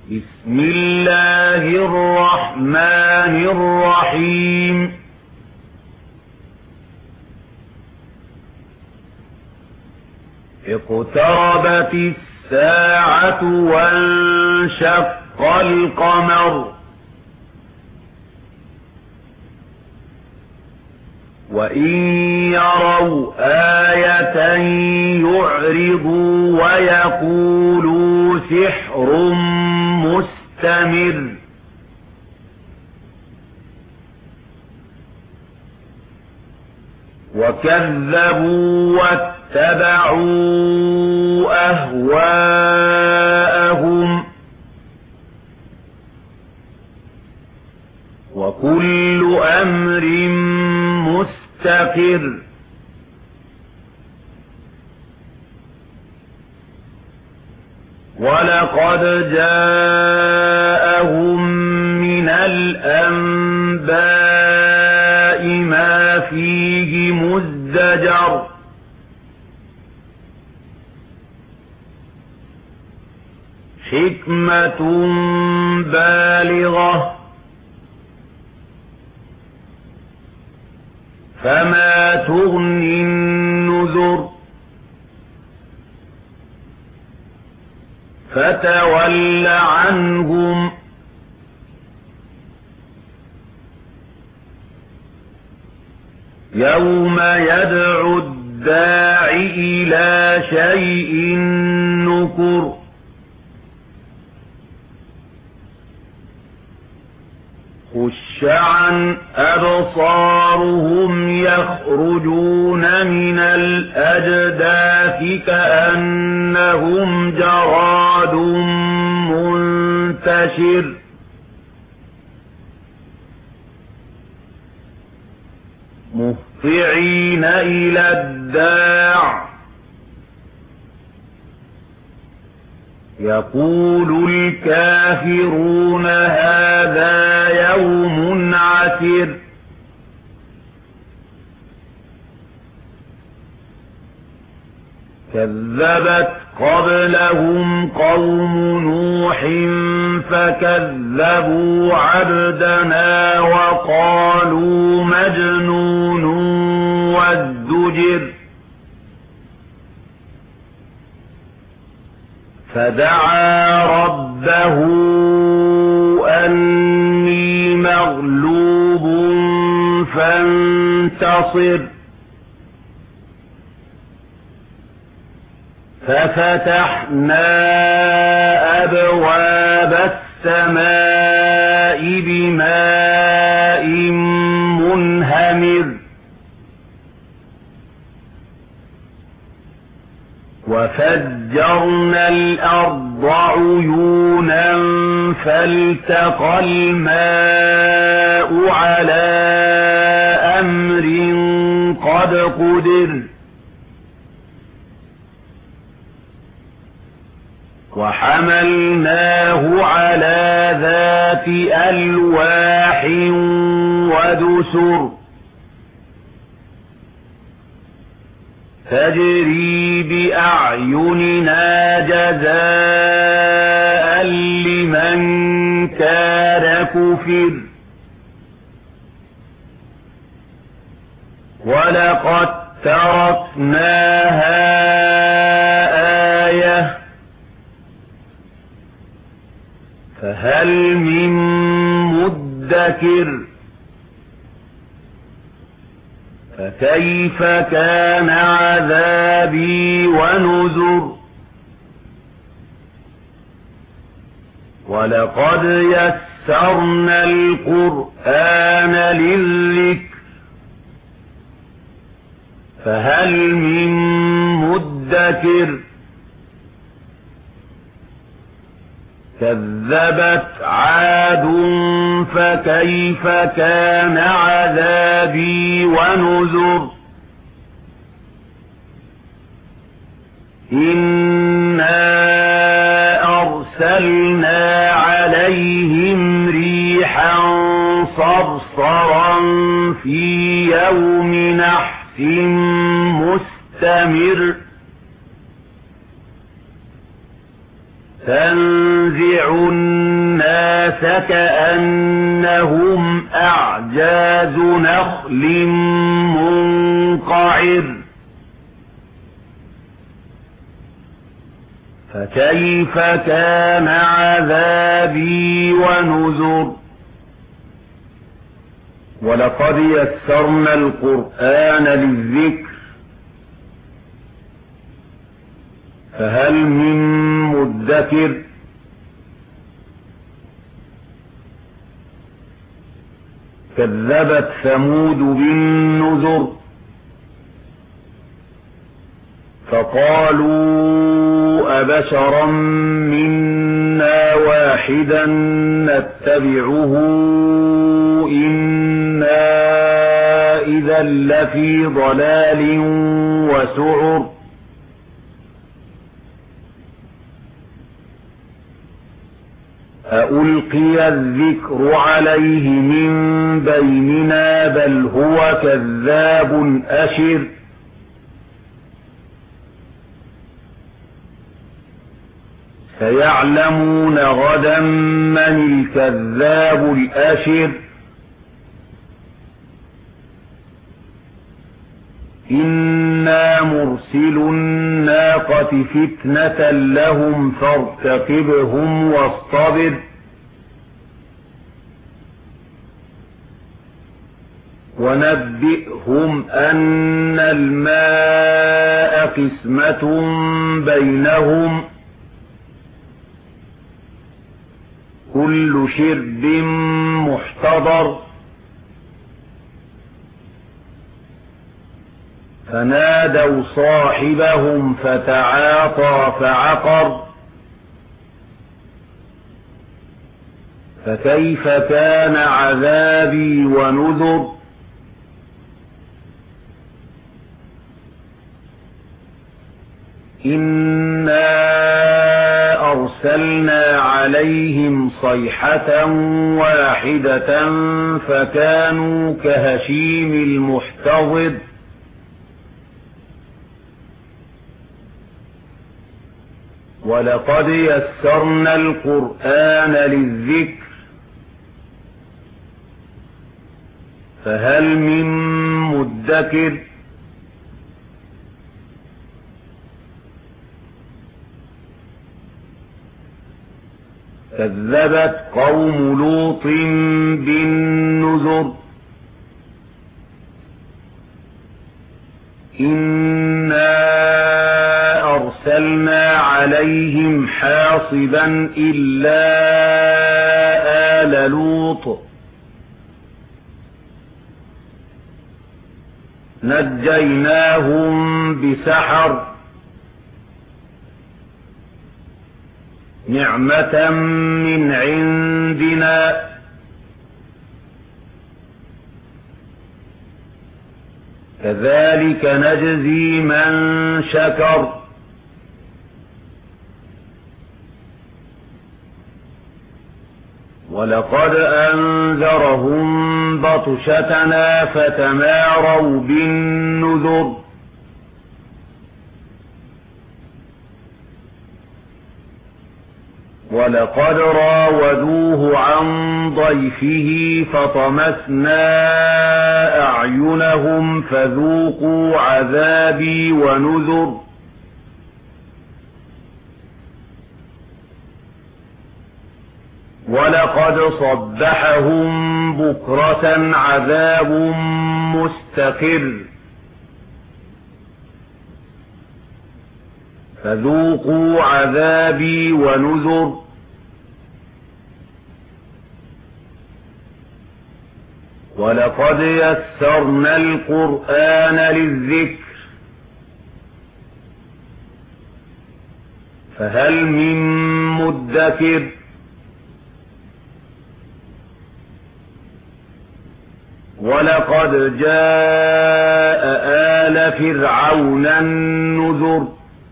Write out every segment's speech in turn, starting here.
بسم الله الرحمن الرحيم اقتربت الساعة وانشق القمر وإن يروا آية يعرضوا ويقولوا سحر مستمر وكذبوا واتبعوا أهواءهم وكل أمر مستقر ولقد جاءهم من الأنباء ما فيه مزدجر حكمة بالغة فما تغني النذر فتول عنهم يوم يدعو الداع إلى شيء نكر خش عن أبصارهم يخرجون من الأجداث كأنهم جراد منتشر مهطعين إلى الداع يقول الكافرون هذا يوم عسر كذبت قبلهم قوم نوح فكذبوا عبدنا وقالوا مجنون وازدجر فدعا ربه أني مغلوب فانتصر ففتحنا أبواب السماء بماء منهمر وفجرنا الأرض عيونا فالتقى الماء على أمر قد قدر وحملناه على ذات ألواح ودسر تجري بأعيننا جزاء لمن كان كفر ولقد تركناها آية فهل من مدكر فكيف كان عذابي ونذر ولقد يسرنا القرآن للذكر فهل من مدكر كذبت عاد فكيف كان عذابي ونذر إنا أرسلنا عليهم ريحا صرصرا في يوم نحس مستمر تنزع كأنهم أعجاز نخل منقعر فكيف كان عذابي ونذر ولقد يسرنا القرآن للذكر فهل من مدكر كذبت ثمود بالنذر فقالوا أبشرا منا واحدا نتبعه إنا إذا لفي ضلال وسعر أألقي الذكر عليه من بيننا بل هو كذاب أشر سيعلمون غدا من الكذاب الأشر إنا مرسل الناقة فتنة لهم فارتقبهم واصطبر ونبئهم أن الماء قسمة بينهم كل شرب محتضر فنادوا صاحبهم فتعاطى فعقر فكيف كان عذابي ونذر إنا أرسلنا عليهم صيحة واحدة فكانوا كهشيم المحتضر ولقد يسرنا القرآن للذكر فهل من مدكر كذبت قوم لوط بالنذر إنا أرسلنا عليهم حاصبا إلا آل لوط نجيناهم بسحر نعمة من عندنا كذلك نجزي من شكر ولقد أنذرهم بطشتنا فتماروا بالنذر ولقد راودوه عن ضيفه فطمسنا أعينهم فذوقوا عذابي ونذر ولقد صبحهم بكرة عذاب مستقر فذوقوا عذابي ونذر ولقد يسرنا القرآن للذكر فهل من مدكر ولقد جاء آل فرعون النذر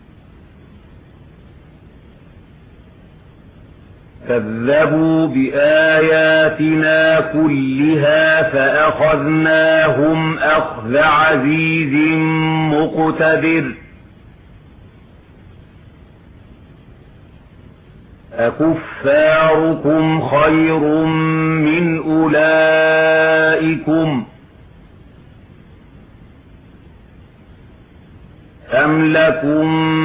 كذبوا بآياتنا كلها فأخذناهم أخذ عزيز مقتدر أكفاركم خير من أولئكم أم لكم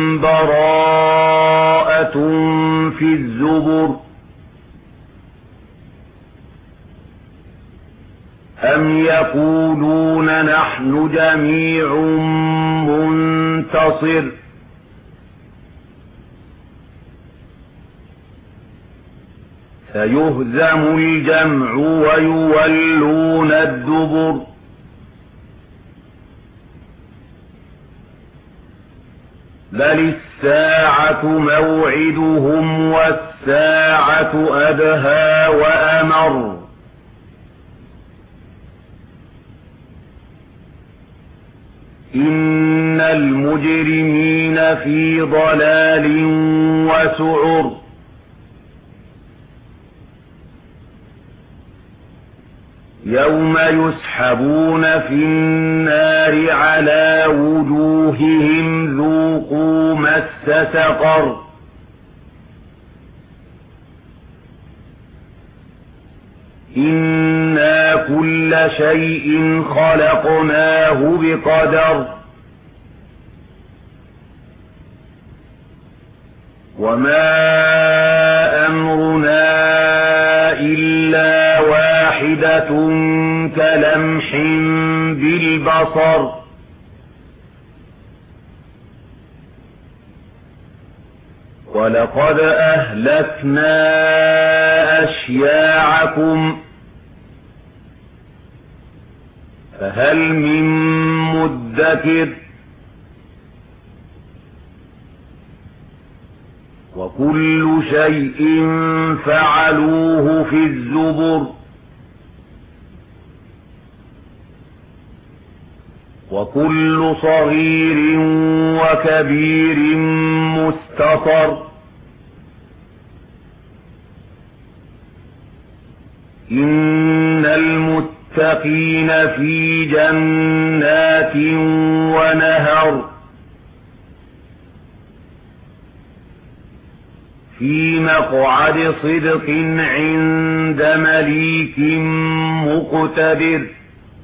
براءة في الزبر أم يقولون نحن جميع منتصر سيهزم الجمع ويولون الدبر بل الساعة موعدهم والساعة أدهى وأمر إن المجرمين في ضلال وسعر يوم يسحبون في النار على وجوههم ذوقوا مس سقر إنا كل شيء خلقناه بقدر وما أمرنا إلا واحدة كلمح بالبصر ولقد أهلكنا أشياعكم فهل من مدكر وكل شيء فعلوه في الزبر وكل صغير وكبير مستطر إن المتقين في جنات ونهر في مقعد صدق عند مليك مقتدر